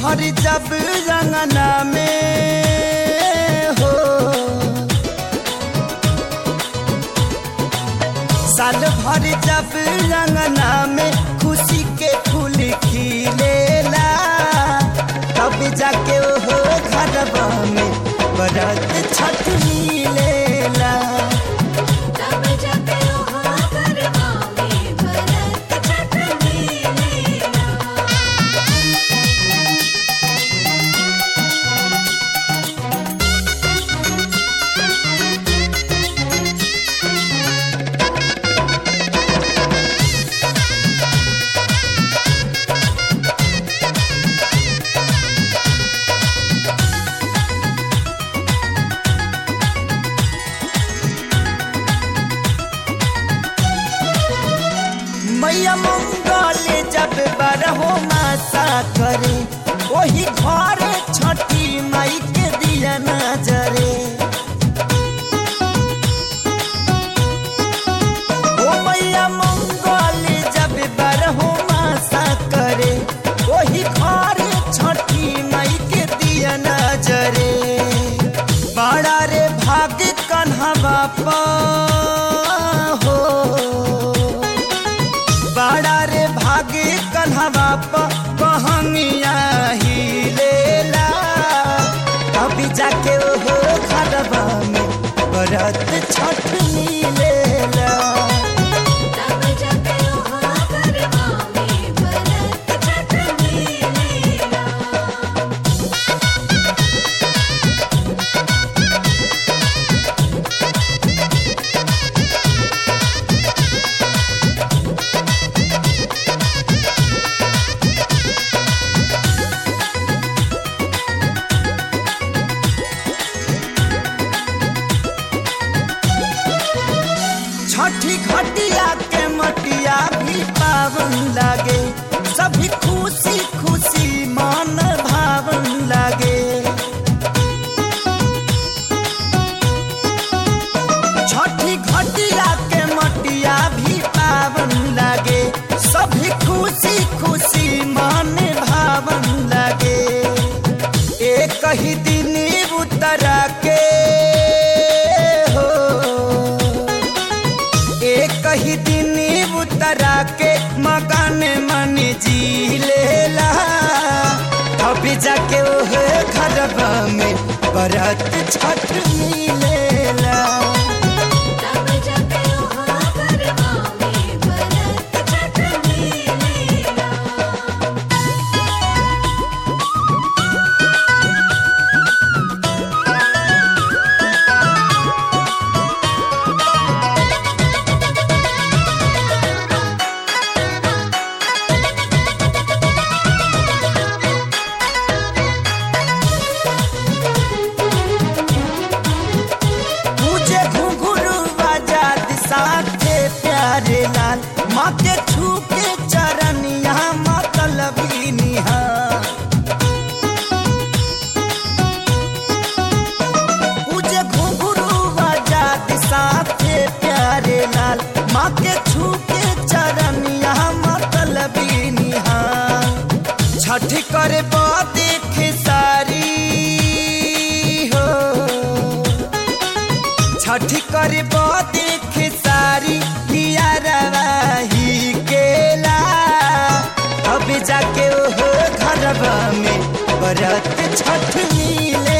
भर जब रंगना में हो, साल भर जब रंगना में खुशी के फूल खिलेला, तब जाके हो घरवा में बरत छठ मिलेला। मैया मंगल जब बारहो मासा करे, वही घर छठी माई के दिया नजरे। ओ मैया मंगल जब बारहो मासा करे, वही घर छठी माई के दिया नजरे। बड़ा रे भाग्य कन्हा बापा हो, बड़ा रे भाग्य कन्हा बापा कहनिया ही लेला, अभी जाके हो घरवा में बरत छठ मिलेला। छठी घटिया के मटिया भी पावन लागे, सभी खुशी खुशी मन भावन लागे। छठी घटिया के मटिया भी पावन लागे, सभी खुशी खुशी मन भावन लागे। एक ही दिन उतरा के कही दिन उतरा के मकान मन जी लेला, अभी जाके वो घरवा में बरत छठ मिलेला। प्यारे लाल माँ के छू के चरनिया मतलबी निहार, पूजे घुंघरू आजाद साथे प्यारे लाल माँ के छू के चरनिया मतलबी निहार। छठ करे देख सारी हो, छठ करे देख सारी ही केला, अब जाके हो घरवा में बरत छठ मिले।